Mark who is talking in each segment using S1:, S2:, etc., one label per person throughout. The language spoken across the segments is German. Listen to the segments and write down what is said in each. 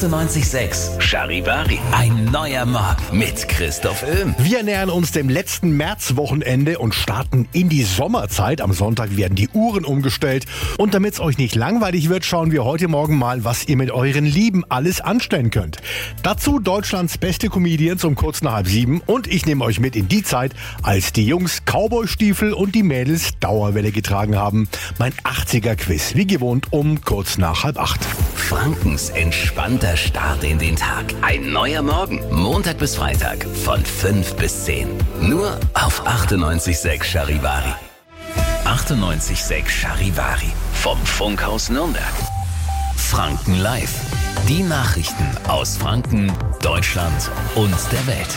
S1: 98.6 Charivari. Ein neuer Morgen mit Christoph Öhm.
S2: Wir nähern uns dem letzten Märzwochenende und starten in die Sommerzeit. Am Sonntag werden die Uhren umgestellt. Und damit es euch nicht langweilig wird, schauen wir heute Morgen mal, was ihr mit euren Lieben alles anstellen könnt. Dazu Deutschlands beste Comedians um kurz nach 6:30. Und ich nehme euch mit in die Zeit, als die Jungs Cowboystiefel und die Mädels Dauerwelle getragen haben. Mein 80er-Quiz, wie gewohnt, um kurz nach 7:30.
S1: Frankens entspannter Start in den Tag. Ein neuer Morgen. Montag bis Freitag von 5 bis 10. Nur auf 98.6 Charivari. 98.6 Charivari. Vom Funkhaus Nürnberg. Franken Live. Die Nachrichten aus Franken, Deutschland und der Welt.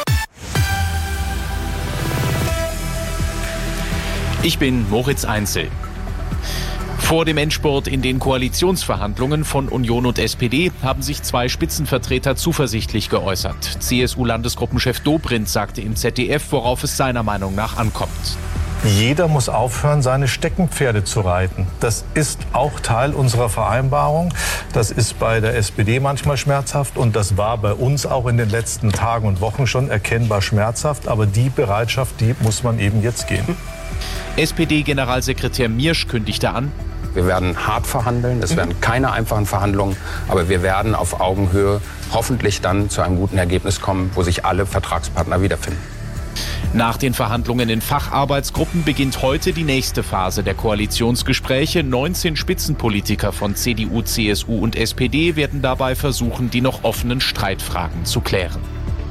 S3: Ich bin Moritz Einzel. Vor dem Endspurt in den Koalitionsverhandlungen von Union und SPD haben sich zwei Spitzenvertreter zuversichtlich geäußert. CSU-Landesgruppenchef Dobrindt sagte im ZDF, worauf es seiner Meinung nach ankommt.
S4: Jeder muss aufhören, seine Steckenpferde zu reiten. Das ist auch Teil unserer Vereinbarung. Das ist bei der SPD manchmal schmerzhaft und das war bei uns auch in den letzten Tagen und Wochen schon erkennbar schmerzhaft. Aber die Bereitschaft, die muss man eben jetzt gehen.
S3: SPD-Generalsekretär Miersch kündigte an:
S5: Wir werden hart verhandeln, es werden keine einfachen Verhandlungen, aber wir werden auf Augenhöhe hoffentlich dann zu einem guten Ergebnis kommen, wo sich alle Vertragspartner wiederfinden.
S3: Nach den Verhandlungen in Facharbeitsgruppen beginnt heute die nächste Phase der Koalitionsgespräche. 19 Spitzenpolitiker von CDU, CSU und SPD werden dabei versuchen, die noch offenen Streitfragen zu klären.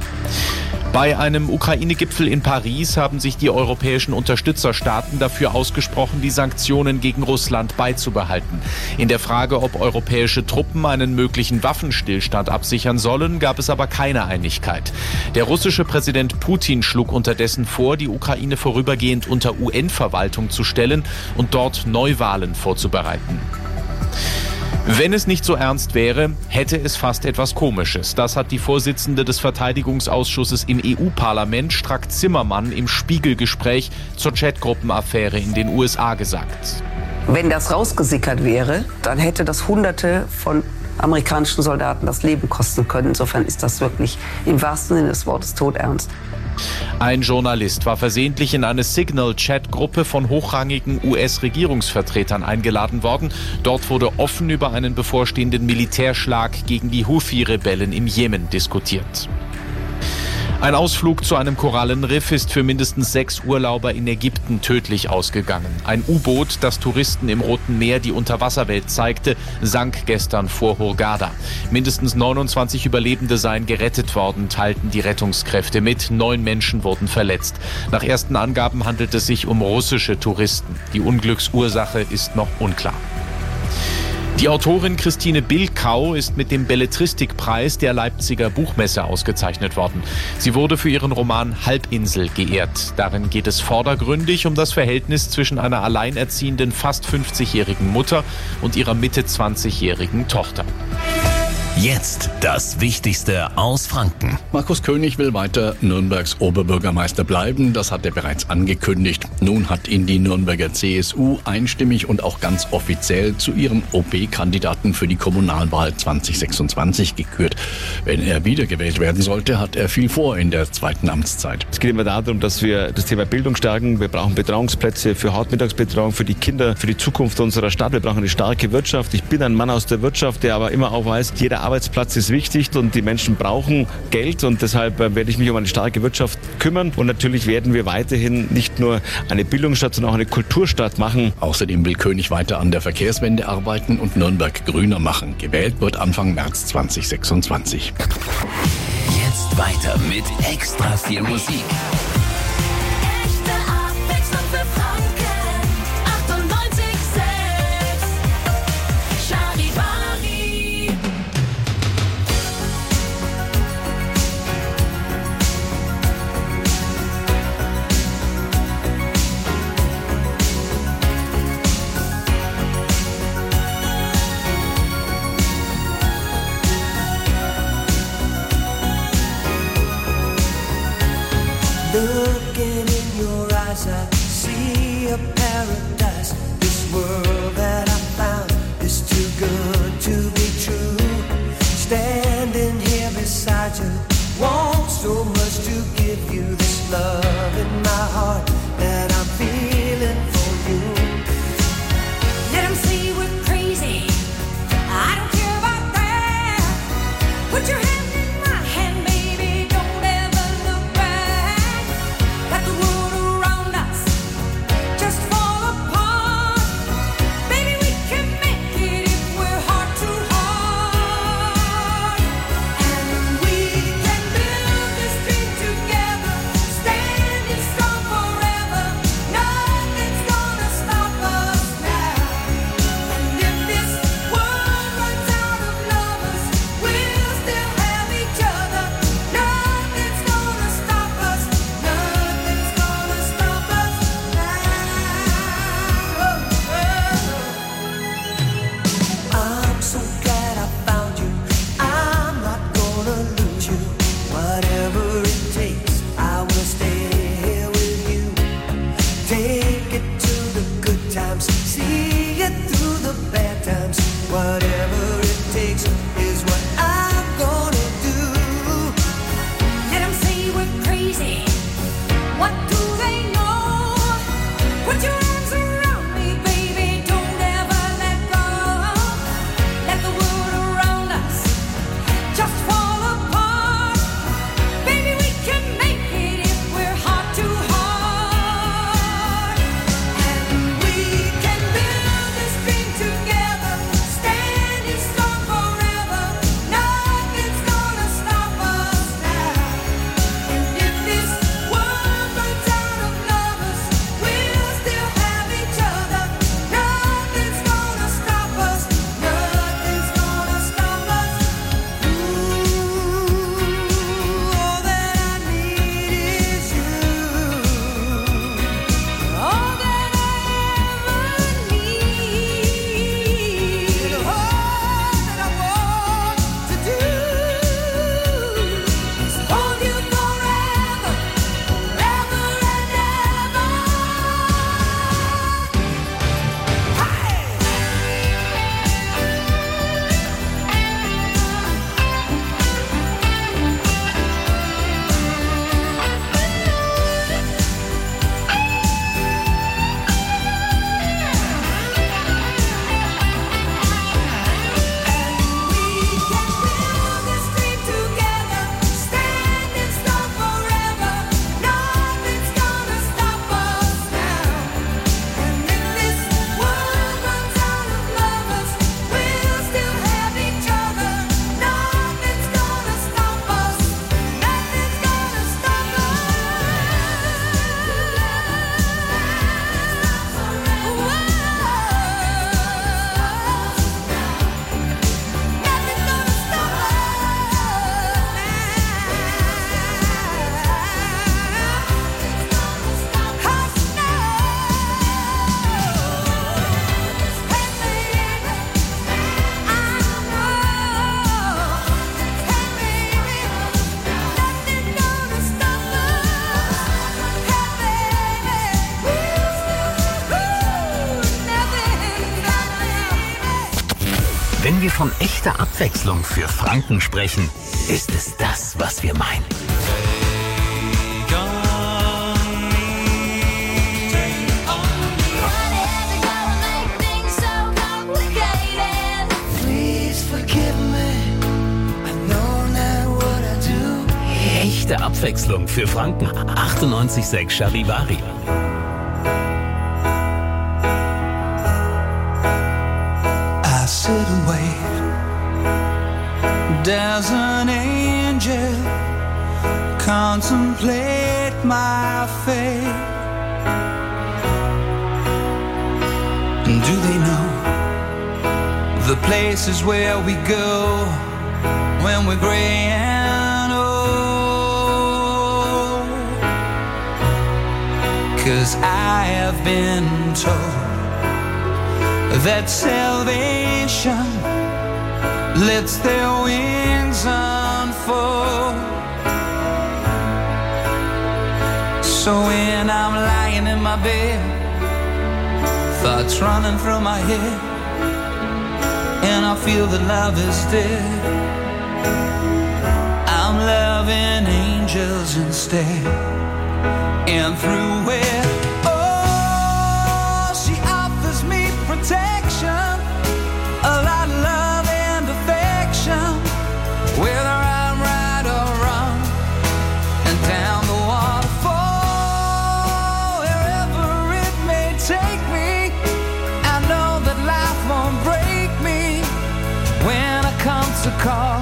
S3: Bei einem Ukraine-Gipfel in Paris haben sich die europäischen Unterstützerstaaten dafür ausgesprochen, die Sanktionen gegen Russland beizubehalten. In der Frage, ob europäische Truppen einen möglichen Waffenstillstand absichern sollen, gab es aber keine Einigkeit. Der russische Präsident Putin schlug unterdessen vor, die Ukraine vorübergehend unter UN-Verwaltung zu stellen und dort Neuwahlen vorzubereiten. Wenn es nicht so ernst wäre, hätte es fast etwas Komisches. Das hat die Vorsitzende des Verteidigungsausschusses im EU-Parlament, Strack-Zimmermann, im Spiegelgespräch zur Chatgruppenaffäre in den USA gesagt.
S6: Wenn das rausgesickert wäre, dann hätte das Hunderte von amerikanischen Soldaten das Leben kosten können. Insofern ist das wirklich im wahrsten Sinne des Wortes todernst.
S3: Ein Journalist war versehentlich in eine Signal-Chat-Gruppe von hochrangigen US-Regierungsvertretern eingeladen worden. Dort wurde offen über einen bevorstehenden Militärschlag gegen die Houthi-Rebellen im Jemen diskutiert. Ein Ausflug zu einem Korallenriff ist für mindestens 6 Urlauber in Ägypten tödlich ausgegangen. Ein U-Boot, das Touristen im Roten Meer die Unterwasserwelt zeigte, sank gestern vor Hurghada. Mindestens 29 Überlebende seien gerettet worden, teilten die Rettungskräfte mit. 9 Menschen wurden verletzt. Nach ersten Angaben handelt es sich um russische Touristen. Die Unglücksursache ist noch unklar. Die Autorin Christine Bilkau ist mit dem Belletristikpreis der Leipziger Buchmesse ausgezeichnet worden. Sie wurde für ihren Roman Halbinsel geehrt. Darin geht es vordergründig um das Verhältnis zwischen einer alleinerziehenden, fast 50-jährigen Mutter und ihrer Mitte-20-jährigen Tochter.
S1: Jetzt das Wichtigste aus Franken.
S7: Markus König will weiter Nürnbergs Oberbürgermeister bleiben. Das hat er bereits angekündigt. Nun hat ihn die Nürnberger CSU einstimmig und auch ganz offiziell zu ihrem OB-Kandidaten für die Kommunalwahl 2026 gekürt. Wenn er wiedergewählt werden sollte, hat er viel vor in der zweiten Amtszeit.
S8: Es geht immer darum, dass wir das Thema Bildung stärken. Wir brauchen Betreuungsplätze für Hauptmittagsbetreuung, für die Kinder, für die Zukunft unserer Stadt. Wir brauchen eine starke Wirtschaft. Ich bin ein Mann aus der Wirtschaft, der aber immer auch weiß, jeder Arbeitsplatz ist wichtig und die Menschen brauchen Geld und deshalb werde ich mich um eine starke Wirtschaft kümmern und natürlich werden wir weiterhin nicht nur eine Bildungsstadt, sondern auch eine Kulturstadt machen.
S7: Außerdem will König weiter an der Verkehrswende arbeiten und Nürnberg grüner machen. Gewählt wird Anfang März 2026.
S1: Jetzt weiter mit extra viel Musik.
S9: Looking in your eyes, I see a paradise. This world that I found is too good to be true. Stay make it to the good times, see it through the bad times. Whatever it takes is what I'm gonna do.
S10: Let them say we're crazy. What do they know? Put your arms around me, baby. Don't ever let go. Let the world around us just fall apart. Baby, we can make it if we're heart to heart. And we can build this dream together, standing strong forever. Nothing's gonna stop us now. And if this world runs out of lovers, we'll still have each other. Nothing's gonna stop us. Nothing's gonna stop us. Ooh, all that I need is you. All that I ever need. All that I want to do is hold you forever, forever and ever.
S1: Wenn wir von echter Abwechslung für Franken sprechen, ist es das, was wir meinen.
S9: Please forgive me. I know not what I do.
S1: Echte Abwechslung für Franken. 98,6 Charivari.
S9: I sit and wait. Does an angel contemplate my fate? And do they know the places where we go when we're gray and old? 'Cause I have been told that salvation lets their wings unfold. So when I'm lying in my bed, thoughts running through my head, and I feel that love is dead, I'm loving angels instead. And through it, oh, she offers me protection, a lot of love and affection, whether I'm right or wrong, and down the waterfall, wherever it may take me, I know that life won't break me when I come to call.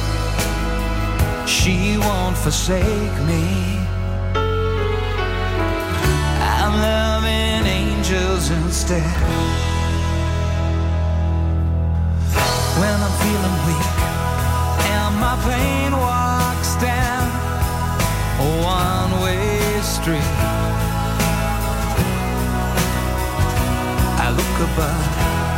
S9: She won't forsake me. I'm loving angels instead. When I'm feeling weak and my pain walks down a one-way street, I look above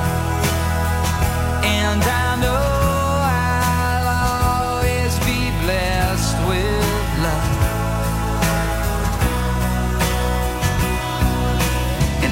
S9: and I know I'll always be blessed with love.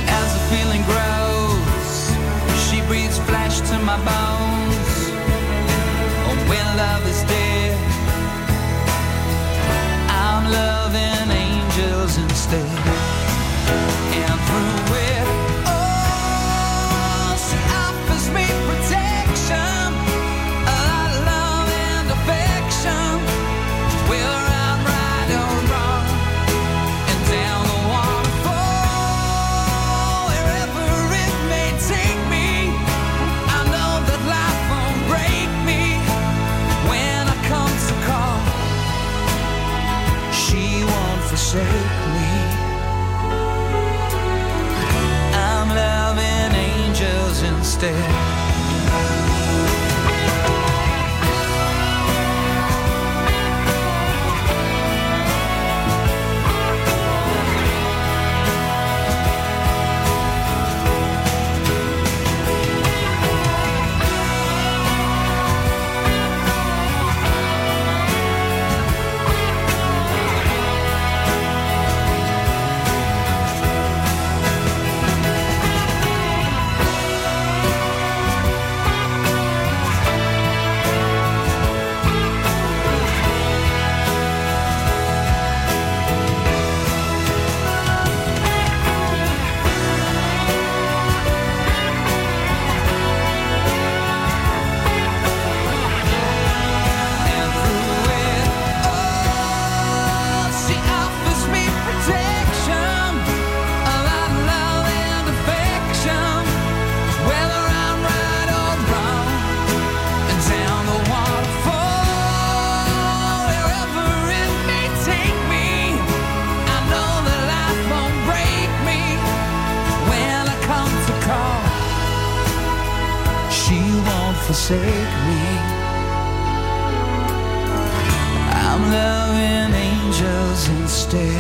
S9: instead. Forsake me. I'm loving angels instead.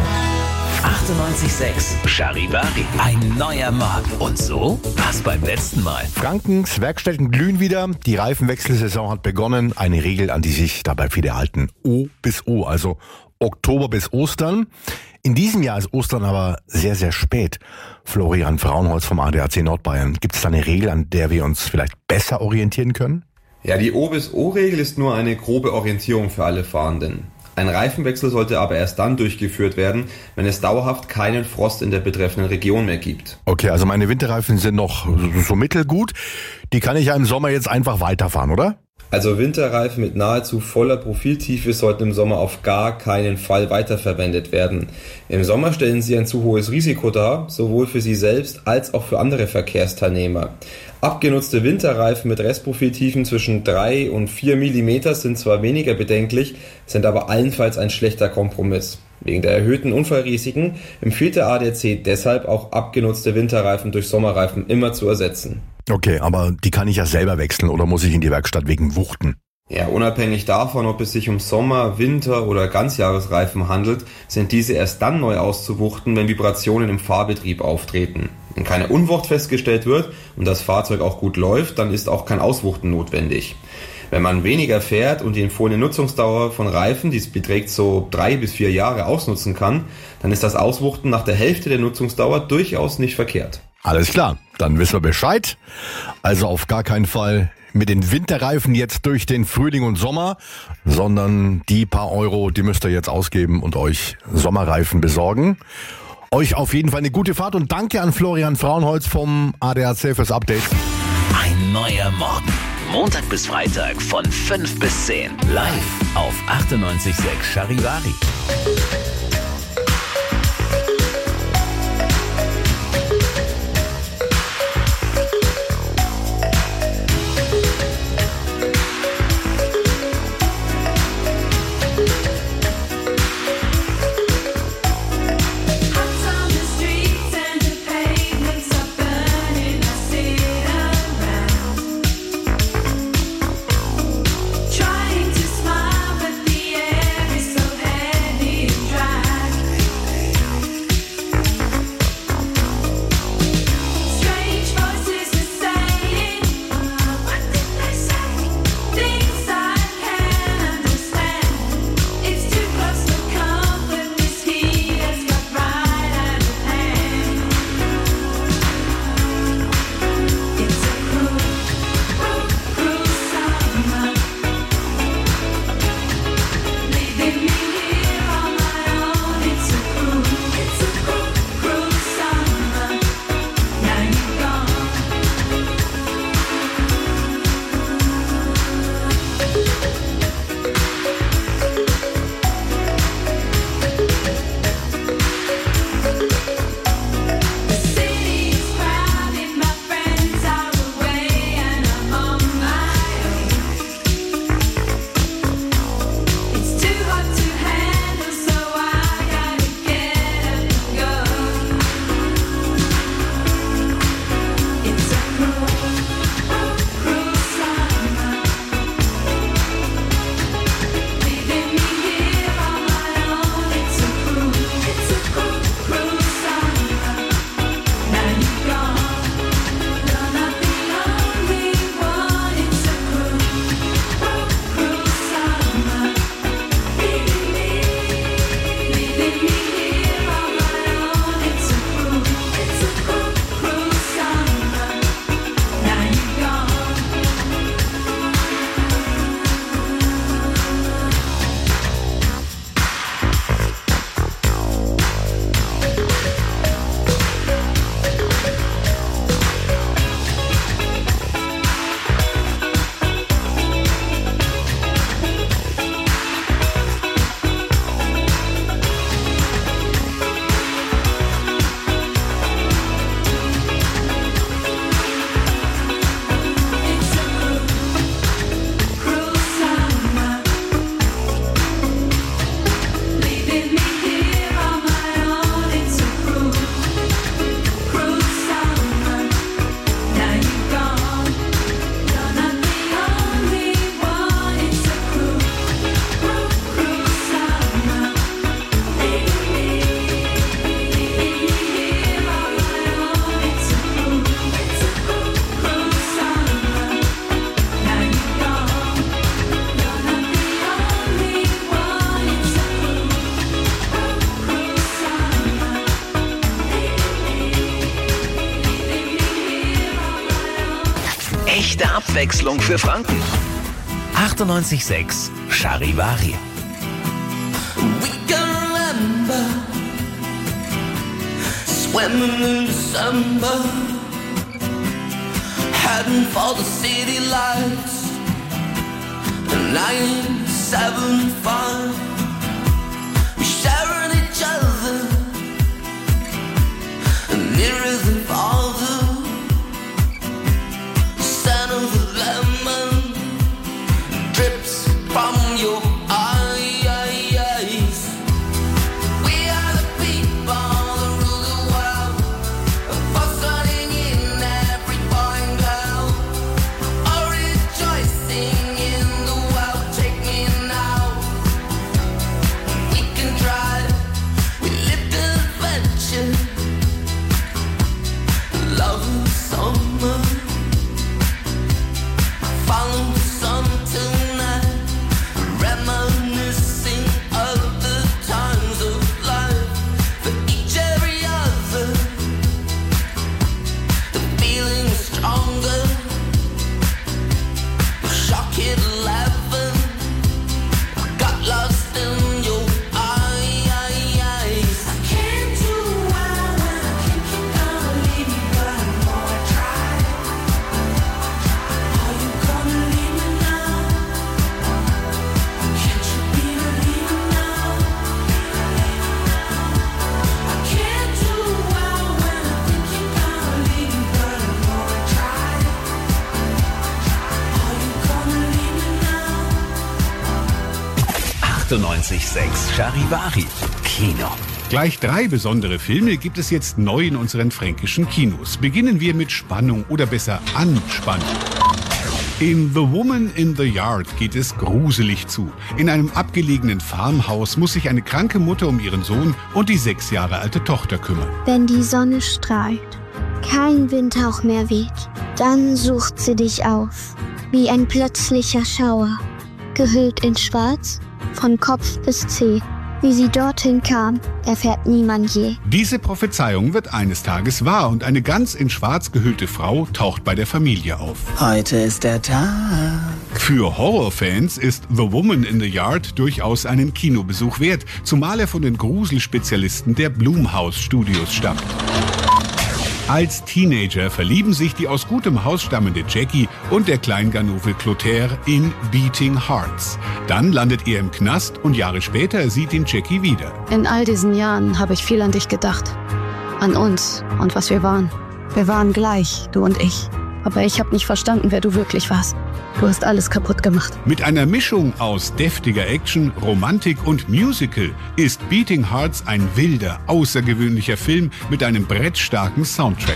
S1: 98.6 Charivari. Ein neuer Morgen. Und so war's beim letzten Mal.
S2: Frankens Werkstätten glühen wieder. Die Reifenwechselsaison hat begonnen. Eine Regel, an die sich dabei viele halten. O bis O, also Oktober bis Ostern. In diesem Jahr ist Ostern aber sehr, sehr spät. Florian Frauenholz vom ADAC Nordbayern. Gibt es da eine Regel, an der wir uns vielleicht besser orientieren können?
S11: Ja, die O bis O-Regel ist nur eine grobe Orientierung für alle Fahrenden. Ein Reifenwechsel sollte aber erst dann durchgeführt werden, wenn es dauerhaft keinen Frost in der betreffenden Region mehr gibt.
S2: Okay, also meine Winterreifen sind noch so mittelgut. Die kann ich ja im Sommer jetzt einfach weiterfahren, oder?
S11: Also Winterreifen mit nahezu voller Profiltiefe sollten im Sommer auf gar keinen Fall weiterverwendet werden. Im Sommer stellen sie ein zu hohes Risiko dar, sowohl für Sie selbst als auch für andere Verkehrsteilnehmer. Abgenutzte Winterreifen mit Restprofiltiefen zwischen 3 und 4 mm sind zwar weniger bedenklich, sind aber allenfalls ein schlechter Kompromiss. Wegen der erhöhten Unfallrisiken empfiehlt der ADAC deshalb auch abgenutzte Winterreifen durch Sommerreifen immer zu ersetzen.
S2: Okay, aber die kann ich ja selber wechseln oder muss ich in die Werkstatt wegen Wuchten?
S11: Ja, unabhängig davon, ob es sich um Sommer-, Winter- oder Ganzjahresreifen handelt, sind diese erst dann neu auszuwuchten, wenn Vibrationen im Fahrbetrieb auftreten. Wenn keine Unwucht festgestellt wird und das Fahrzeug auch gut läuft, dann ist auch kein Auswuchten notwendig. Wenn man weniger fährt und die empfohlene Nutzungsdauer von Reifen, die es beträgt so 3 bis 4 Jahre, ausnutzen kann, dann ist das Auswuchten nach der Hälfte der Nutzungsdauer durchaus nicht verkehrt.
S2: Alles klar, dann wissen wir Bescheid. Also auf gar keinen Fall mit den Winterreifen jetzt durch den Frühling und Sommer, sondern die paar Euro, die müsst ihr jetzt ausgeben und euch Sommerreifen besorgen. Euch auf jeden Fall eine gute Fahrt und danke an Florian Frauenholz vom ADAC fürs Update.
S1: Ein neuer Morgen. Montag bis Freitag von 5 bis 10. Live auf 98.6 Charivari.
S10: Trying to smile, but the air is so heavy and dry.
S1: Echte Abwechslung für Franken. 98.6 Charivari.
S9: We can remember swimming in December, heading for the city lights. 975, we sharing each other, nearer than farther. The scent of the lemon drips from your eyes. We are the people that rule the world, fostering in every boy and girl, all rejoicing in the world. Take me now, we can try, we live the adventure, love in summer, follow the sun tonight, reminiscing of the times of life, for each every other, the feeling is stronger, shock hit 11, got lost in your eyes. I can't do well when I think you're gonna leave me, but I'm gonna try. Are you gonna leave me now? Can't you be a leader now? I can't do well when I think you're gonna leave me, but I'm gonna try. Are you gonna leave me now?
S1: 98.6 Charivari. Kino.
S12: Gleich 3 besondere Filme gibt es jetzt neu in unseren fränkischen Kinos. Beginnen wir mit Spannung oder besser Anspannung. In The Woman in the Yard geht es gruselig zu. In einem abgelegenen Farmhaus muss sich eine kranke Mutter um ihren Sohn und die 6 Jahre alte Tochter kümmern.
S13: Wenn die Sonne strahlt, kein Windhauch mehr weht, dann sucht sie dich auf, wie ein plötzlicher Schauer, gehüllt in Schwarz, von Kopf bis Zeh. Wie sie dorthin kam, erfährt niemand je.
S12: Diese Prophezeiung wird eines Tages wahr und eine ganz in Schwarz gehüllte Frau taucht bei der Familie auf.
S14: Heute ist der Tag.
S12: Für Horrorfans ist The Woman in the Yard durchaus einen Kinobesuch wert, zumal er von den Gruselspezialisten der Blumhouse Studios stammt. Als Teenager verlieben sich die aus gutem Haus stammende Jackie und der Kleinganove Clotaire in Beating Hearts. Dann landet er im Knast und Jahre später sieht ihn Jackie wieder.
S15: In all diesen Jahren habe ich viel an dich gedacht. An uns und was wir waren. Wir waren gleich, du und ich. Aber ich habe nicht verstanden, wer du wirklich warst. Du hast alles kaputt gemacht.
S12: Mit einer Mischung aus deftiger Action, Romantik und Musical ist Beating Hearts ein wilder, außergewöhnlicher Film mit einem brettstarken Soundtrack.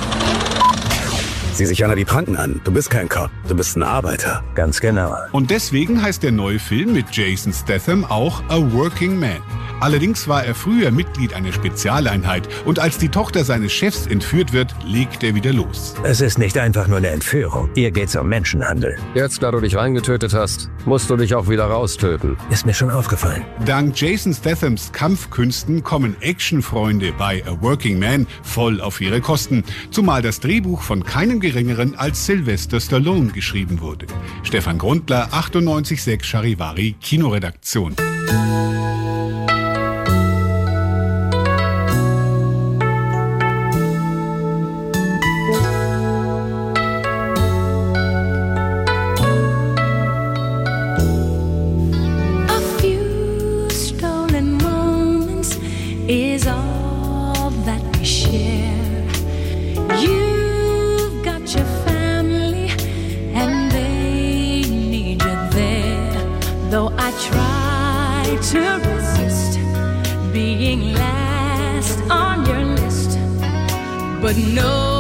S16: Sieh sich einer die Pranken an. Du bist kein Cop, du bist ein Arbeiter. Ganz genau.
S12: Und deswegen heißt der neue Film mit Jason Statham auch A Working Man. Allerdings war er früher Mitglied einer Spezialeinheit und als die Tochter seines Chefs entführt wird, legt er wieder los.
S16: Es ist nicht einfach nur eine Entführung. Hier geht's um Menschenhandel.
S17: Jetzt, da du dich reingetötet hast, musst du dich auch wieder raustöten.
S16: Ist mir schon aufgefallen.
S12: Dank Jason Stathams Kampfkünsten kommen Actionfreunde bei A Working Man voll auf ihre Kosten. Zumal das Drehbuch von keinem Geringeren als Sylvester Stallone geschrieben wurde. Stefan Grundler, 98.6 Charivari, Kinoredaktion.
S10: Is all that we share. You've got your family and they need you there. Though I try to resist being last on your list, but no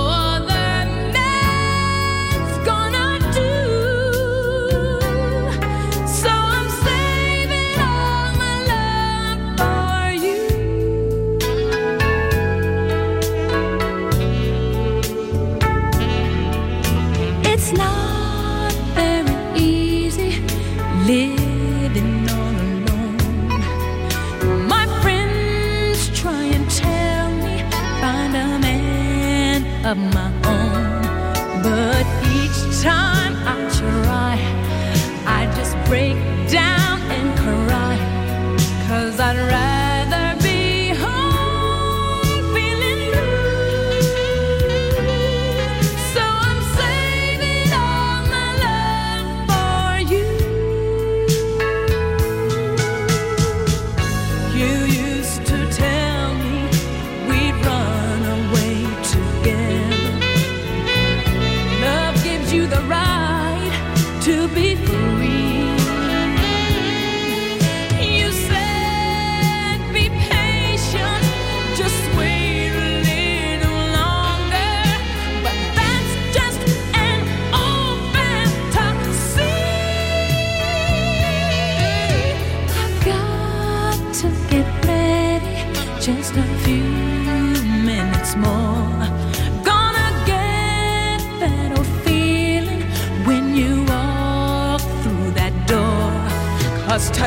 S10: living all alone. My friends try and tell me find a man of my own, but each time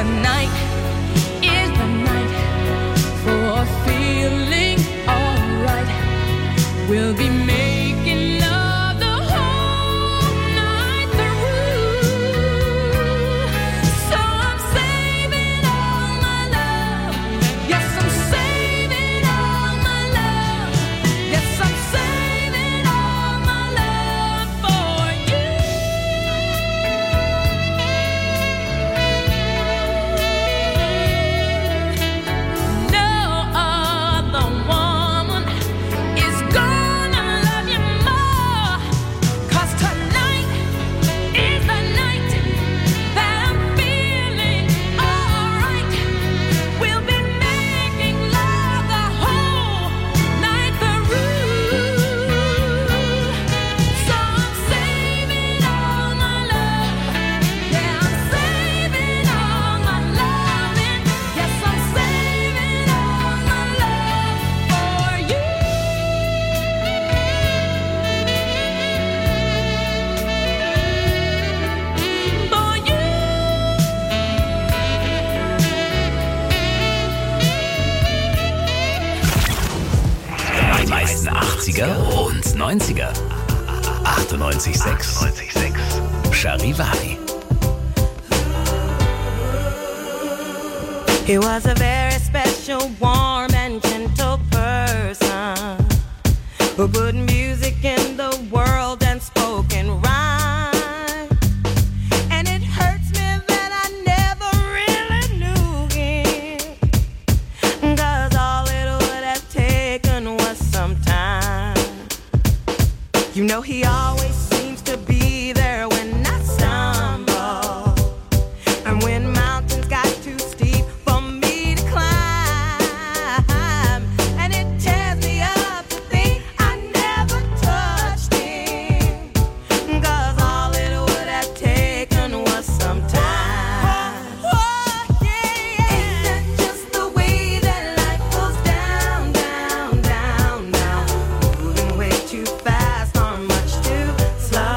S10: tonight is the night for feeling alright. We'll be making love the whole night through. So I'm saving all my love. Yes, I'm saving all my love. Yes, I'm saving all my love for you. No other woman is gonna love you more. 'Cause tonight is the night that I'm feeling alright. We'll be making love the whole night through. So I'm saving all my love. Yeah, I'm saving all my loving. Yes, I'm saving all my love for you. For you.
S1: Die meisten 80er und 90er. 98,6. Charivari.
S14: He was a very special, warm and gentle person who put music in the world and spoke in rhyme. And it hurts me that I never really knew him, 'cause all it would have taken was some time. You know he always seems to be there when I stumble, and when mountains got too steep for me to climb, and it tears me up to think I never touched him, 'cause all it would have taken was some time. Oh, yeah. Ain't that just the way that life goes down, down, down, down, moving way too fast or much too slow.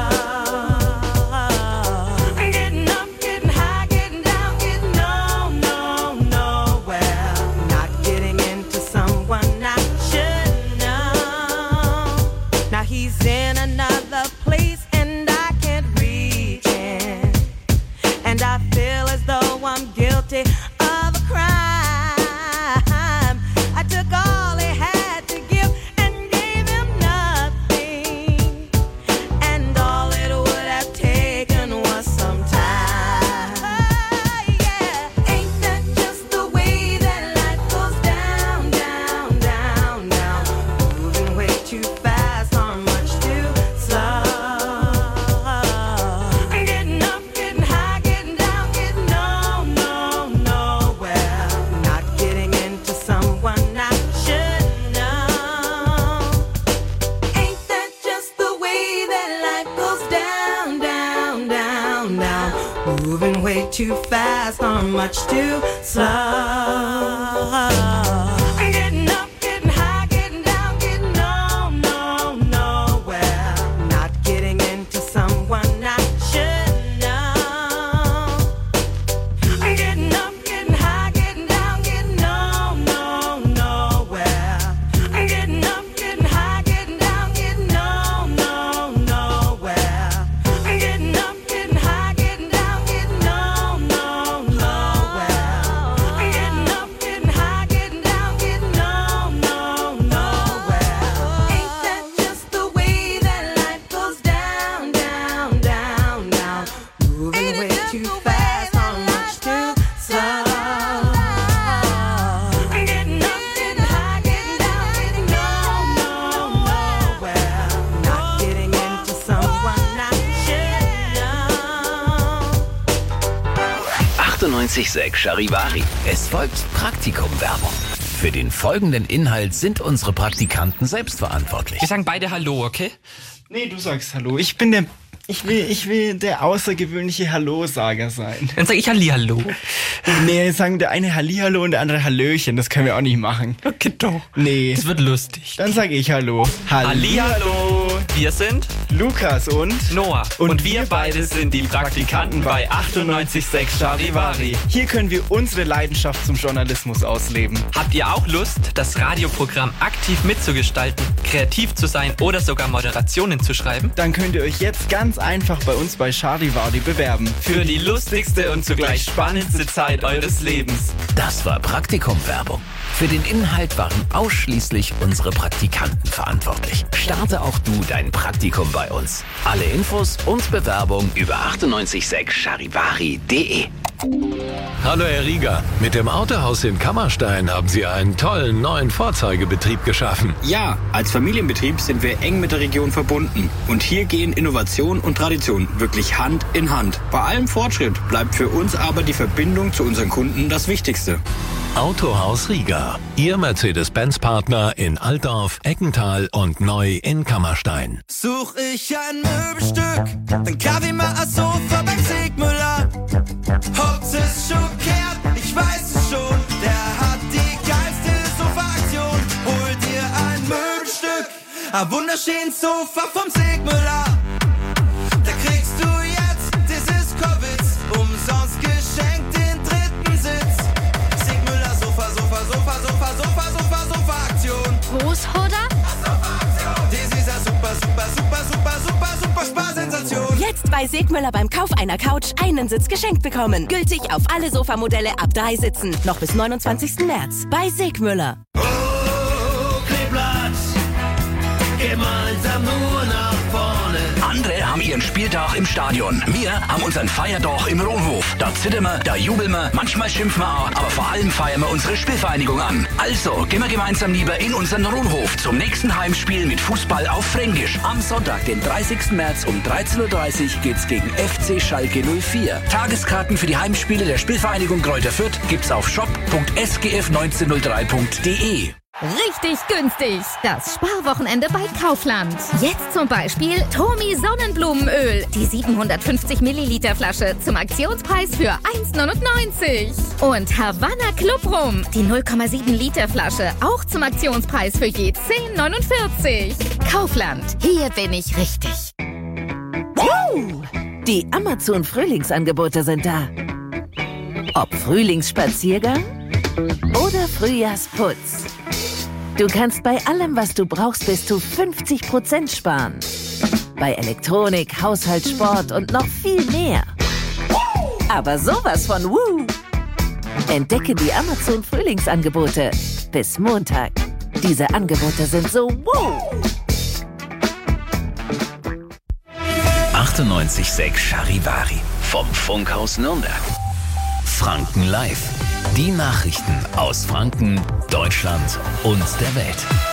S14: Getting up, getting high, getting down, getting nowhere. Not getting into someone I should know. Now he's in another place and I can't reach him, and I feel as though I'm guilty of a crime. I took all he had to give and gave him nothing, and all it would have taken was some time. Yeah, ain't that just the way that life goes down, down, down, down, moving way too fast or much too slow. Getting up, getting high, getting down, getting nowhere. Not getting into someone I should know. Ain't that just the way that life goes down, down, down, down, moving way too fast or much too slow. Getting up, getting high, getting down, getting nowhere. Not getting into someone I should know. Getting up, getting high, getting down, getting nowhere. Getting up, getting high, getting down, getting nowhere. Getting up, getting high, getting down, getting nowhere. Getting up, getting high, getting down, getting nowhere. Ain't that just the way that life goes down, down, down, down, moving way too fast or much too slow. Getting up, getting high, getting down, getting nowhere. Not getting into someone I should know.
S1: 98,6 Charivari. Es folgt Praktikumwerbung. Für den folgenden Inhalt sind unsere Praktikanten selbst verantwortlich.
S18: Wir sagen beide Hallo, okay?
S19: Nee, du sagst Hallo. Ich bin der
S18: Ich will der außergewöhnliche Hallo-Sager sein.
S19: Dann sage ich Hallihallo.
S18: Nee, sagen der eine Hallihallo und der andere Hallöchen. Das können wir auch nicht machen.
S19: Okay, doch.
S18: Nee.
S19: Das wird lustig.
S18: Dann sage ich Hallo.
S19: Hallihallo. Wir sind
S18: Lukas und
S19: Noah. Und wir beide sind die Praktikanten bei 98.6 Charivari.
S18: Hier können wir unsere Leidenschaft zum Journalismus ausleben.
S19: Habt ihr auch Lust, das Radioprogramm aktiv mitzugestalten, kreativ zu sein oder sogar Moderationen zu schreiben?
S18: Dann könnt ihr euch jetzt ganz einfach bei uns bei Charivari bewerben.
S19: Für die lustigste und zugleich spannendste Zeit eures Lebens.
S1: Das war Praktikum-Werbung. Für den Inhalt waren ausschließlich unsere Praktikanten verantwortlich. Starte auch du dein Praktikum bei uns. Alle Infos und Bewerbung über 986charivari.de.
S20: Hallo Herr Rieger, mit dem Autohaus in Kammerstein haben Sie einen tollen neuen Vorzeigebetrieb geschaffen.
S21: Ja, als Familienbetrieb sind wir eng mit der Region verbunden. Und hier gehen Innovation und Tradition wirklich Hand in Hand. Bei allem Fortschritt bleibt für uns aber die Verbindung zu unseren Kunden das Wichtigste.
S20: Autohaus Rieger, Ihr Mercedes-Benz-Partner in Altdorf, Eckental und neu in Kammerstein.
S9: Such ich ein Möbelstück, dann kauf ich mal ein Sofa beim Sigmüller. Holz ist schockiert, ich weiß es schon, der hat die geilste Sofa-Aktion. Hol dir ein Möbelstück, ein wunderschönes Sofa vom Sigmüller. Da kriegst du jetzt, das ist Covid, umsonst geschenkt den dritten Sitz. Sigmüller Sofa, Sofa, Sofa, Sofa, Sofa, Sofa, Sofa-Aktion.
S10: Großhoder?
S9: Das ist eine super, super, super, super, super, super Sparsensation.
S22: Jetzt bei Sigmüller beim Kauf einer Couch einen Sitz geschenkt bekommen. Gültig auf alle Sofamodelle ab 3 Sitzen. Noch bis 29. März. Bei Sigmüller.
S9: Oh, Kleeblatt, gemeinsam nur nach vorne.
S1: Andere haben ihren Spieltag im Stadion. Wir haben unseren Feiertag im Rohnhof. Da zittern wir, da jubeln wir, manchmal schimpfen wir auch, aber vor allem feiern wir unsere Spielvereinigung an. Also gehen wir gemeinsam lieber in unseren Rohnhof zum nächsten Heimspiel mit Fußball auf Fränkisch. Am Sonntag, den 30. März um 13.30 Uhr geht's gegen FC Schalke 04. Tageskarten für die Heimspiele der Spielvereinigung Greuther Fürth gibt's auf shop.sgf1903.de.
S23: Richtig günstig. Das Sparwochenende bei Kaufland. Jetzt zum Beispiel Tomi Sonnenblumenöl. Die 750 Milliliter Flasche zum Aktionspreis für 1,99. Und Havanna Club Rum. Die 0,7 Liter Flasche auch zum Aktionspreis für je 10,49. Kaufland. Hier bin ich richtig.
S24: Die Amazon-Frühlingsangebote sind da. Ob Frühlingsspaziergang oder Frühjahrsputz. Du kannst bei allem, was du brauchst, bis zu 50% sparen. Bei Elektronik, Haushalt, Sport und noch viel mehr. Aber sowas von Woo! Entdecke die Amazon-Frühlingsangebote. Bis Montag. Diese Angebote sind so Woo!
S1: 98.6 Charivari vom Funkhaus Nürnberg. Franken Live. Die Nachrichten aus Franken, Deutschland und der Welt.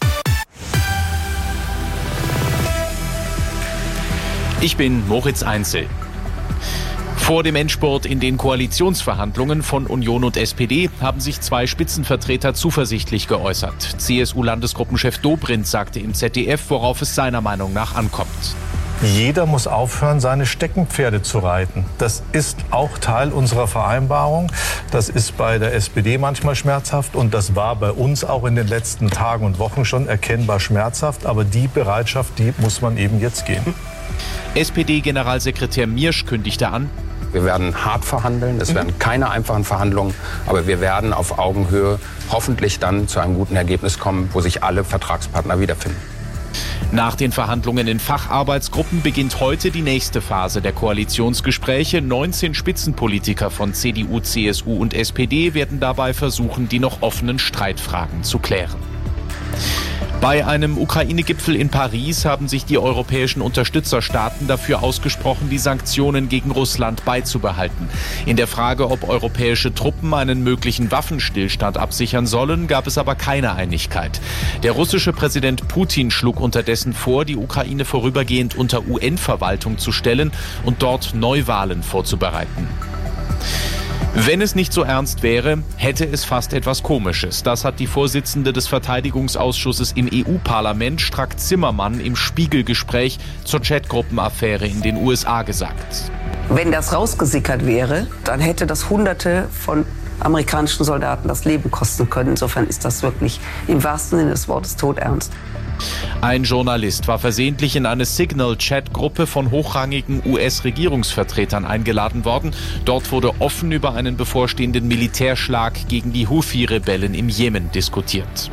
S3: Ich bin Moritz Einzel. Vor dem Endspurt in den Koalitionsverhandlungen von Union und SPD haben sich 2 Spitzenvertreter zuversichtlich geäußert. CSU-Landesgruppenchef Dobrindt sagte im ZDF, worauf es seiner Meinung nach ankommt.
S4: Jeder muss aufhören, seine Steckenpferde zu reiten. Das ist auch Teil unserer Vereinbarung. Das ist bei der SPD manchmal schmerzhaft und das war bei uns auch in den letzten Tagen und Wochen schon erkennbar schmerzhaft. Aber die Bereitschaft, die muss man eben jetzt gehen.
S3: SPD-Generalsekretär Miersch kündigte an:
S5: Wir werden hart verhandeln, es werden keine einfachen Verhandlungen, aber wir werden auf Augenhöhe hoffentlich dann zu einem guten Ergebnis kommen, wo sich alle Vertragspartner wiederfinden.
S3: Nach den Verhandlungen in Facharbeitsgruppen beginnt heute die nächste Phase der Koalitionsgespräche. 19 Spitzenpolitiker von CDU, CSU und SPD werden dabei versuchen, die noch offenen Streitfragen zu klären. Bei einem Ukraine-Gipfel in Paris haben sich die europäischen Unterstützerstaaten dafür ausgesprochen, die Sanktionen gegen Russland beizubehalten. In der Frage, ob europäische Truppen einen möglichen Waffenstillstand absichern sollen, gab es aber keine Einigkeit. Der russische Präsident Putin schlug unterdessen vor, die Ukraine vorübergehend unter UN-Verwaltung zu stellen und dort Neuwahlen vorzubereiten. Wenn es nicht so ernst wäre, hätte es fast etwas Komisches. Das hat die Vorsitzende des Verteidigungsausschusses im EU-Parlament, Strack-Zimmermann, im Spiegelgespräch zur Chatgruppenaffäre in den USA gesagt.
S6: Wenn das rausgesickert wäre, dann hätte das Hunderte von amerikanischen Soldaten das Leben kosten können. Insofern ist das wirklich im wahrsten Sinne des Wortes todernst.
S3: Ein Journalist war versehentlich in eine Signal-Chat-Gruppe von hochrangigen US-Regierungsvertretern eingeladen worden. Dort wurde offen über einen bevorstehenden Militärschlag gegen die Houthi-Rebellen im Jemen diskutiert.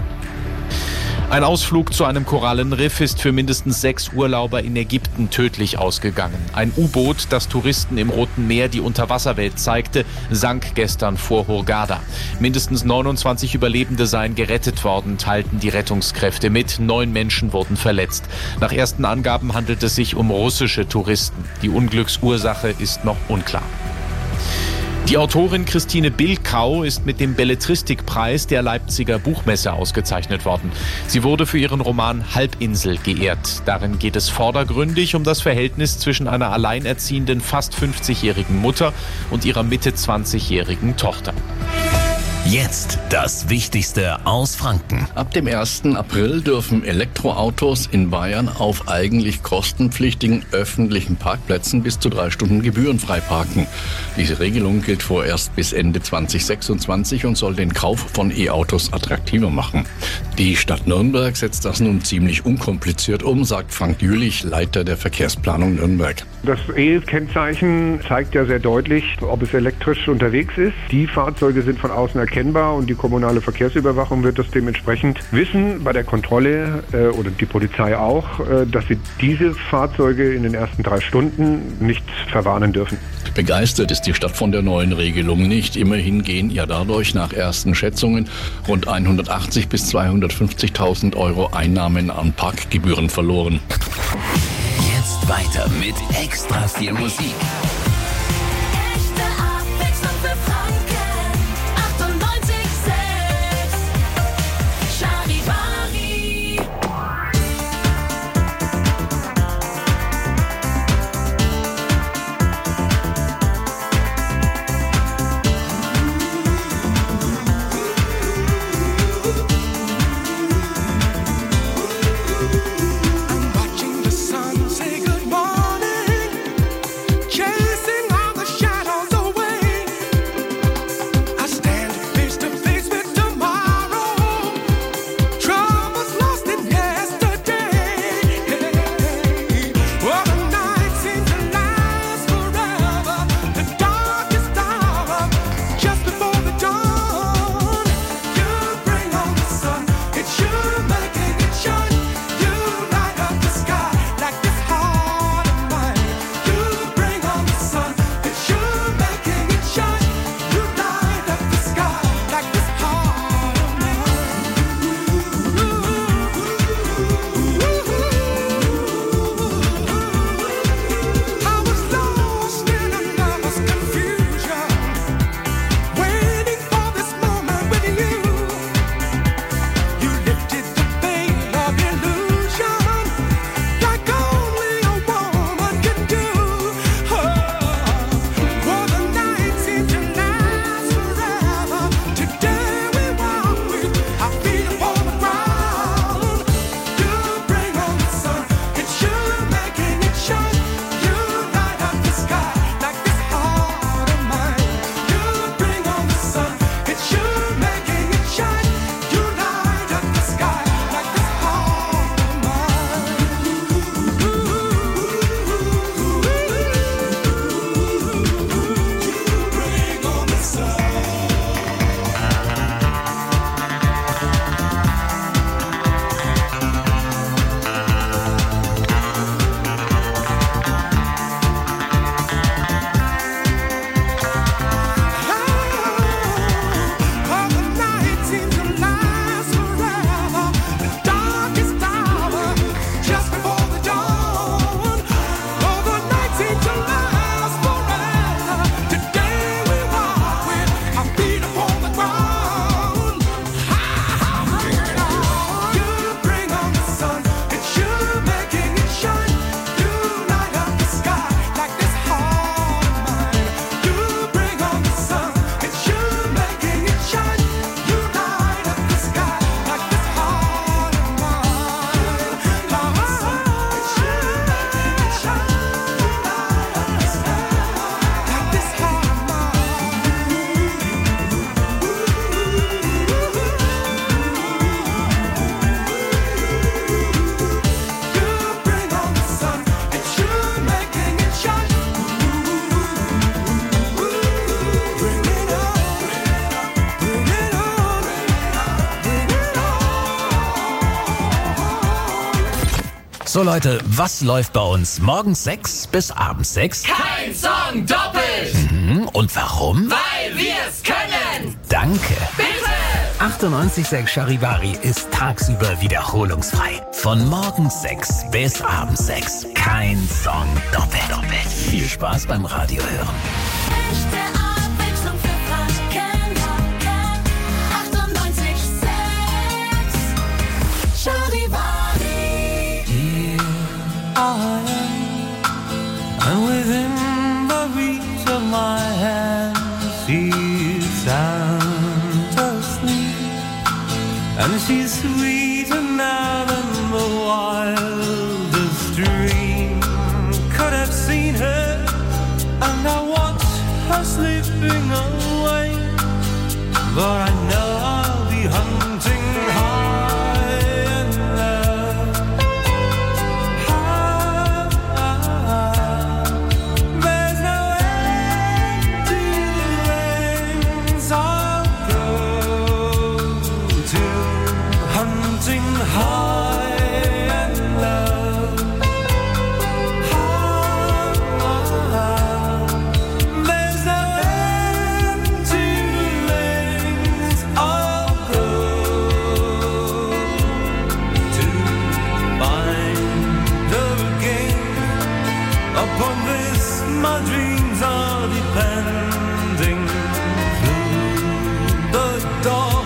S3: Ein Ausflug zu einem Korallenriff ist für mindestens 6 Urlauber in Ägypten tödlich ausgegangen. Ein U-Boot, das Touristen im Roten Meer die Unterwasserwelt zeigte, sank gestern vor Hurghada. Mindestens 29 Überlebende seien gerettet worden, teilten die Rettungskräfte mit. 9 Menschen wurden verletzt. Nach ersten Angaben handelt es sich um russische Touristen. Die Unglücksursache ist noch unklar. Die Autorin Christine Bilkau ist mit dem Belletristikpreis der Leipziger Buchmesse ausgezeichnet worden. Sie wurde für ihren Roman Halbinsel geehrt. Darin geht es vordergründig um das Verhältnis zwischen einer alleinerziehenden, fast 50-jährigen Mutter und ihrer Mitte 20-jährigen Tochter.
S1: Jetzt das Wichtigste aus Franken.
S7: Ab dem 1. April dürfen Elektroautos in Bayern auf eigentlich kostenpflichtigen öffentlichen Parkplätzen bis zu 3 Stunden gebührenfrei parken. Diese Regelung gilt vorerst bis Ende 2026 und soll den Kauf von E-Autos attraktiver machen. Die Stadt Nürnberg setzt das nun ziemlich unkompliziert um, sagt Frank Jülich, Leiter der Verkehrsplanung Nürnberg.
S8: Das E-Kennzeichen zeigt ja sehr deutlich, ob es elektrisch unterwegs ist. Die Fahrzeuge sind von außen erkennbar und die kommunale Verkehrsüberwachung wird das dementsprechend wissen bei der Kontrolle oder die Polizei auch, dass sie diese Fahrzeuge in den ersten 3 Stunden nicht verwarnen dürfen.
S7: Begeistert ist die Stadt von der neuen Regelung nicht. Immerhin gehen ja dadurch nach ersten Schätzungen rund 180.000 bis 250.000 Euro Einnahmen an Parkgebühren verloren.
S1: Jetzt weiter mit extra viel Musik.
S10: Echte Abwechslung für Franken. 98,6 Charivari.
S9: Watching the sun say good morning, chasing
S1: So Leute, was läuft bei uns morgens 6 bis abends 6?
S9: Kein Song doppelt!
S1: Und warum?
S9: Weil wir's können!
S1: Danke.
S9: Bitte!
S1: 98.6 Charivari ist tagsüber wiederholungsfrei. Von morgens 6 bis abends 6. Kein Song doppelt. Viel Spaß beim Radio hören.
S10: Echte Abwechslung für Franken. 98.6 Charivari.
S9: Here I am, and within the reach of my hand, she's sound asleep, and she's sweeter now than the wildest dream could have seen her, and I watch her slipping away, but I know I'll be hunting high and low. There's no end to the lengths I'll go to, hunting high and low. There's no end to the lengths I'll go to find her again. Upon this my dreams are depending. Through the dark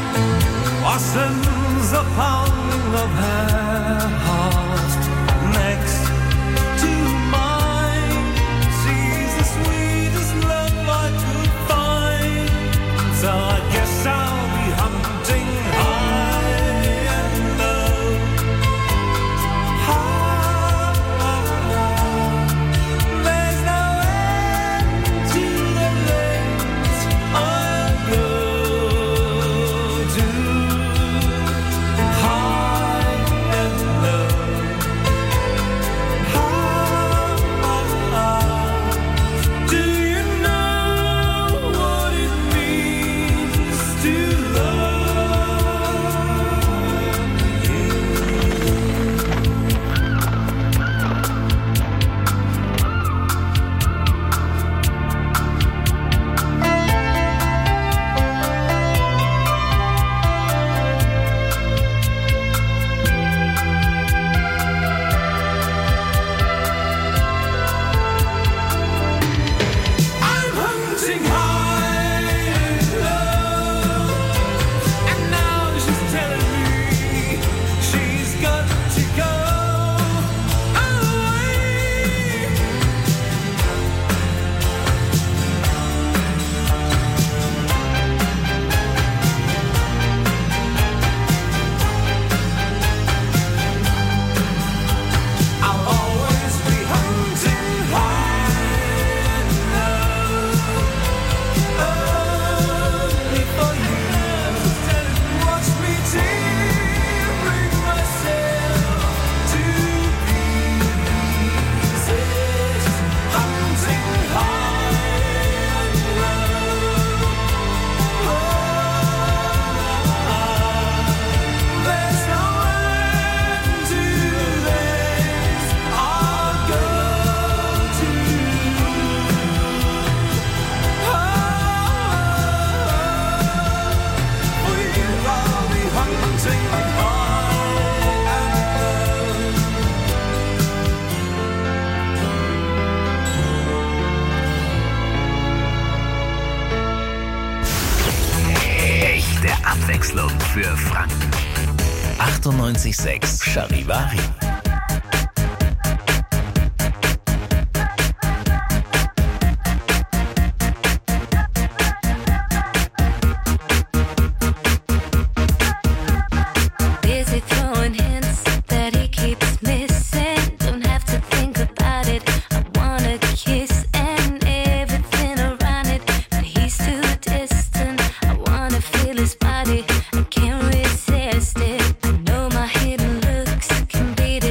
S9: washes the pounding of her heart next to mine. She's the sweetest love I could find, so I guess I'll be hunting high and low. There's no end to the lengths I'll go to, high and low. Do you know what it means to love you? I'm hunting high and low, and now she's telling me she's got to go away. I'll always be hunting high and low, only for you. Watch me tearing myself to pieces, hunting high and low. There's no end to this I'll go to. For you I'll be hunting high and
S1: Echte Abwechslung für Franken. 98.6 Charivari.
S10: Busy throwing hints that he keeps missing. Don't have to think about it. I wanna kiss and everything around it, but he's too distant. I wanna feel his body. I can't resist it. I know my hidden looks can beat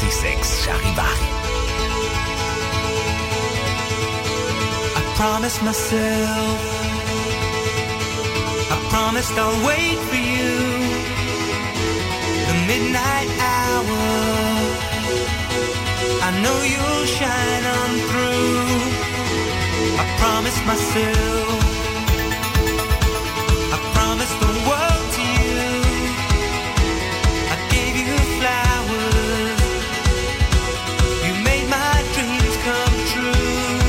S1: 98.6 Charivari.
S9: Promised myself, I promised I'll wait for you. The midnight hour, I know you'll shine on through. I promised myself, I promised the world to you. I gave you flowers, you made my dreams come true.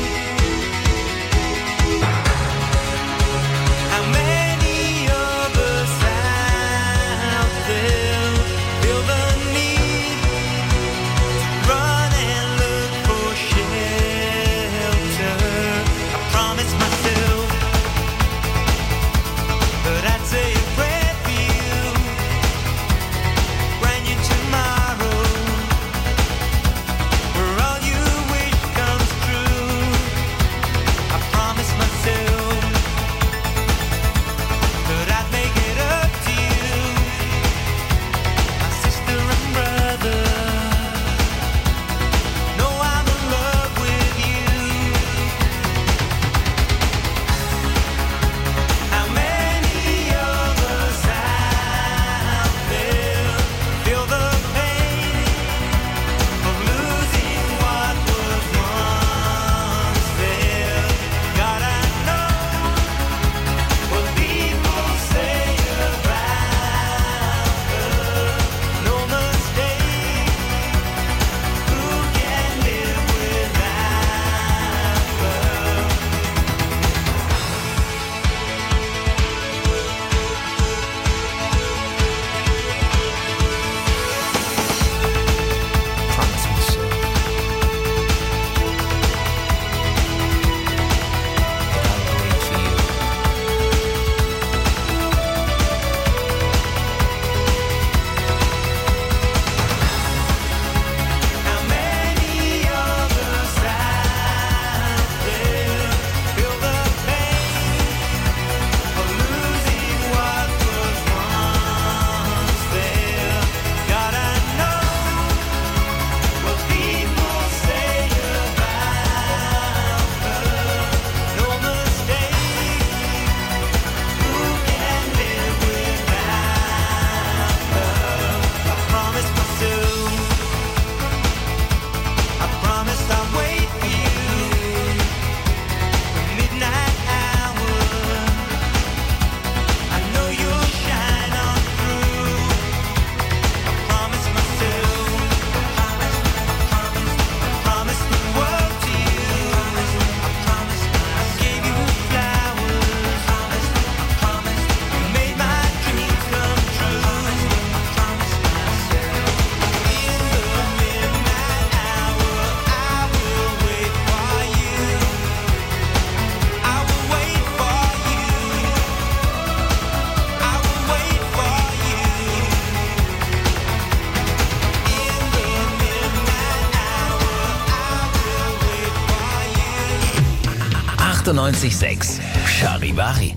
S1: Charivari.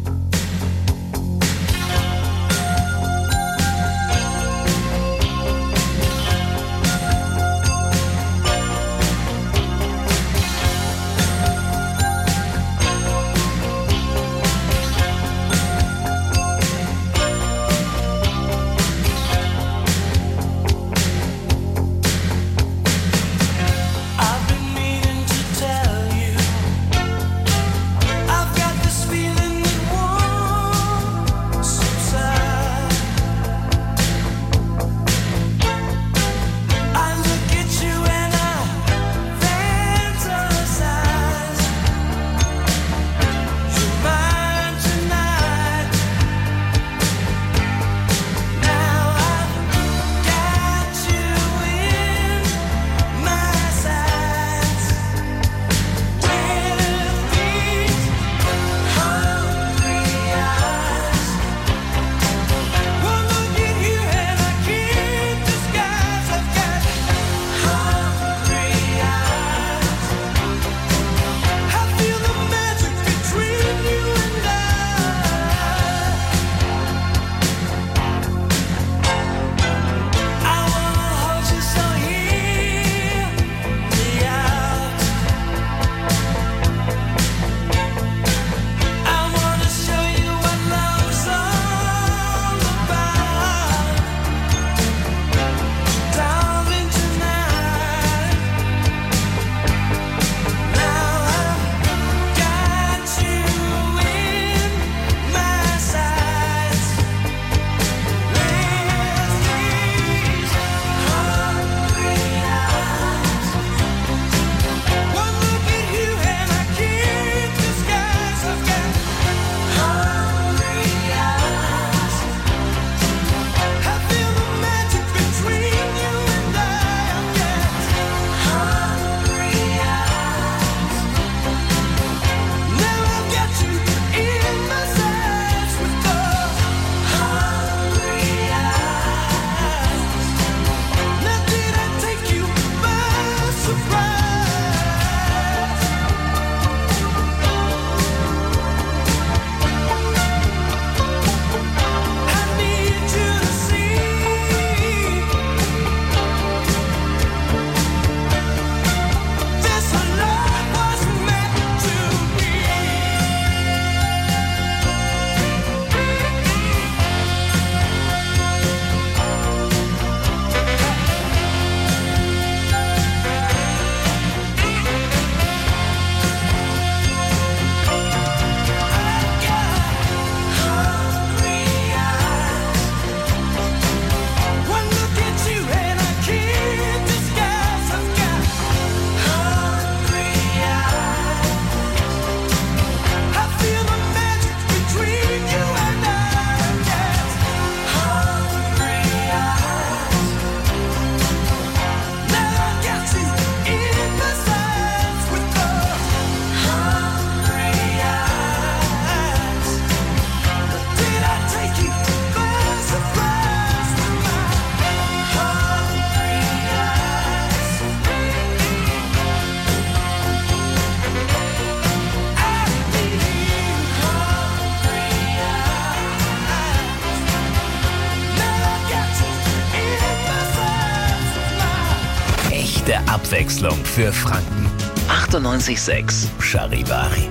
S9: I've got this feeling that
S1: echte Abwechslung für Franken. 98,6 Charivari.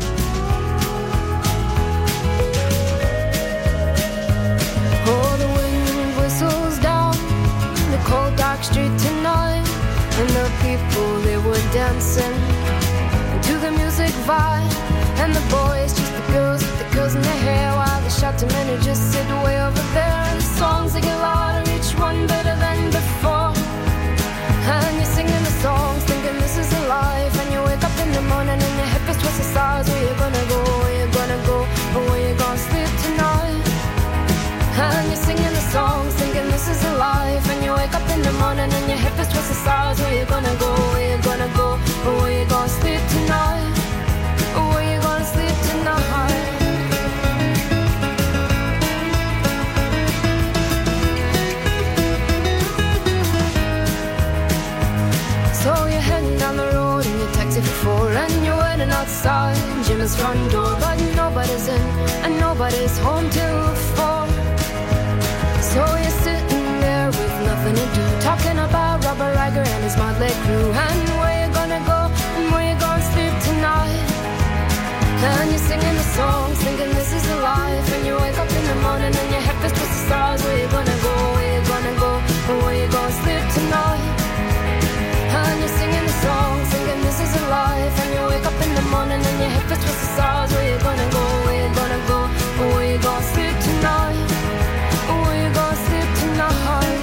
S2: Oh, the wind whistles down the cold dark street tonight, and the people, they were dancing to the music vibe, and the boys just the girls in their hair, while the shouting men who just sit way over there, and the songs they get louder, each one better than before, and you're singing the songs thinking this is a life, and you wake up in the morning and your hip is twisted sides. Where you gonna go, where you gonna go, or where you gonna sleep tonight? And you're singing the songs thinking this is a life, and you wake up in the morning and your hip is twisted sides. Where you gonna go, where you gonna go, or where you gonna sleep tonight, or where you gonna sleep tonight? So you're heading down the road in your taxi for 4, and you're waiting outside Jim's front door, but nobody's in and nobody's home till 4. So you're sitting there with nothing to do, talking about Robert Riger and his motley crew, and where you gonna go and where you gonna sleep tonight. And you're singing the songs thinking this is a life, and you wake up in the morning and your head is twisted stars. Where you gonna go, where you gonna go, and where you gonna sleep tonight. And you're singing the songs thinking this is a life, and you wake up in the morning and your hip is twisted stars. Where you gonna go, where you gonna go, or where you gonna sleep tonight, or where you gonna sleep tonight.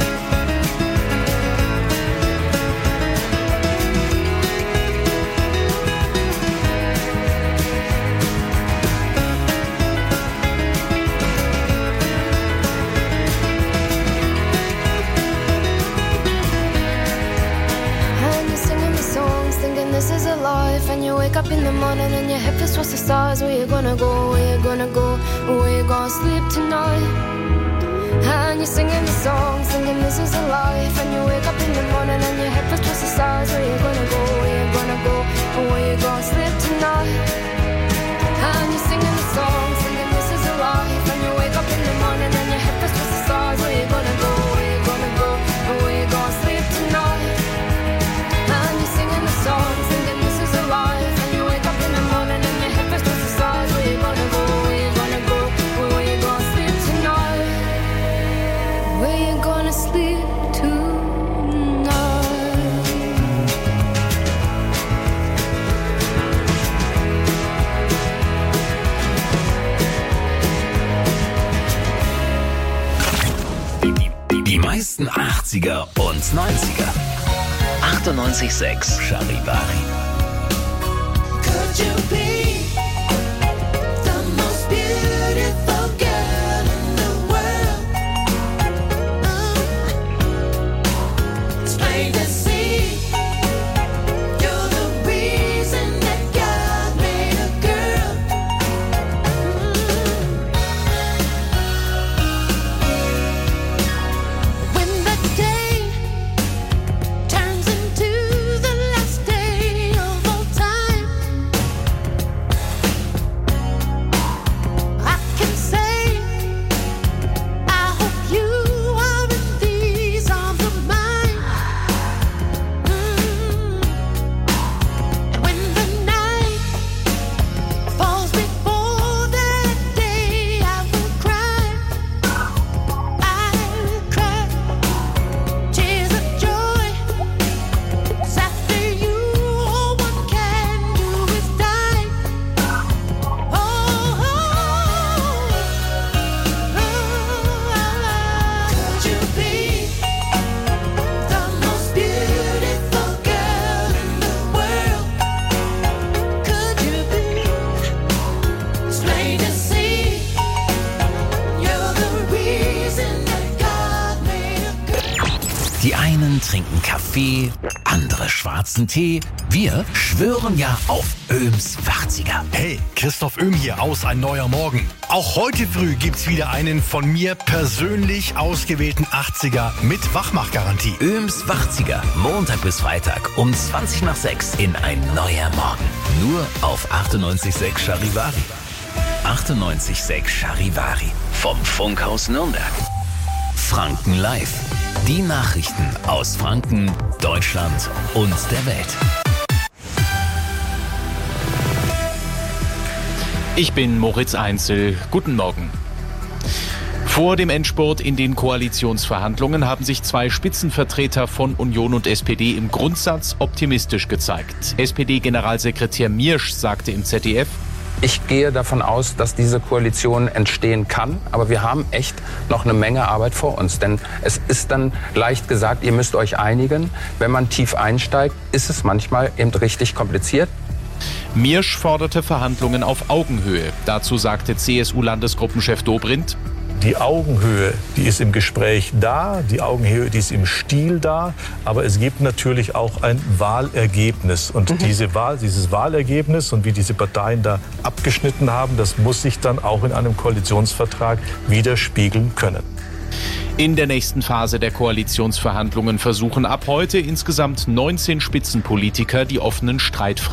S2: Thinking this is a life, and you wake up in the morning and your hip is towards the stars. Where you gonna go, where you gonna go, where you gonna sleep tonight? And you're singing the songs thinking this is a life, and you wake up in the morning and your hip is towards the stars. Where you gonna go, where you gonna go, where you gonna sleep tonight? And you're singing the songs thinking this is a life, and you wake up in the morning and your hip is towards the stars. Where you gonna go, where you gonna go, where you gonna sleep tonight? And you're singing the songs thinking this is a life, and you wake up in the morning and your hip is twisted the stars. Where you gonna go, where you gonna go, where you gonna sleep tonight, where you gonna sleep
S1: tonight. Die meisten 80er und 90er. 98,6 Charivari.
S9: Could you be the most beautiful girl in the world? It's plain to see you're the reason that God made a girl. When the day turns into the last day of all time, I can say I hope you are in these arms of mine. And when the night falls before that day, I will cry. I will cry tears of joy. 'Cause after you, all one can do is die. Could you be the most beautiful girl in the world? Could you be? It's plain to see you're the reason that God made a girl.
S1: Die einen trinken Kaffee, andere schwarzen Tee. Wir schwören ja auf Öhms 80er.
S11: Hey, Christoph Öhm hier aus Ein neuer Morgen. Auch heute früh gibt's wieder einen von mir persönlich ausgewählten 80er mit Wachmachgarantie.
S1: Öhms 80er, Montag bis Freitag um 20 nach 6 in Ein neuer Morgen. Nur auf 98,6 Charivari. 98,6 Charivari. Vom Funkhaus Nürnberg. Franken Live. Die Nachrichten aus Franken Deutschland und der Welt.
S3: Ich bin Moritz Einzel. Guten Morgen. Vor dem Endspurt in den Koalitionsverhandlungen haben sich zwei Spitzenvertreter von Union und SPD im Grundsatz optimistisch gezeigt. SPD-Generalsekretär Miersch sagte im ZDF:
S5: Ich gehe davon aus, dass diese Koalition entstehen kann, aber wir haben echt noch eine Menge Arbeit vor uns. Denn es ist dann leicht gesagt, ihr müsst euch einigen. Wenn man tief einsteigt, ist es manchmal eben richtig kompliziert.
S3: Miersch forderte Verhandlungen auf Augenhöhe. Dazu sagte CSU-Landesgruppenchef Dobrindt:
S4: Die Augenhöhe, die ist im Gespräch da, die Augenhöhe, die ist im Stil da, aber es gibt natürlich auch ein Wahlergebnis. Und dieses Wahlergebnis und wie diese Parteien da abgeschnitten haben, das muss sich dann auch in einem Koalitionsvertrag widerspiegeln können.
S3: In der nächsten Phase der Koalitionsverhandlungen versuchen ab heute insgesamt 19 Spitzenpolitiker die offenen Streitfragen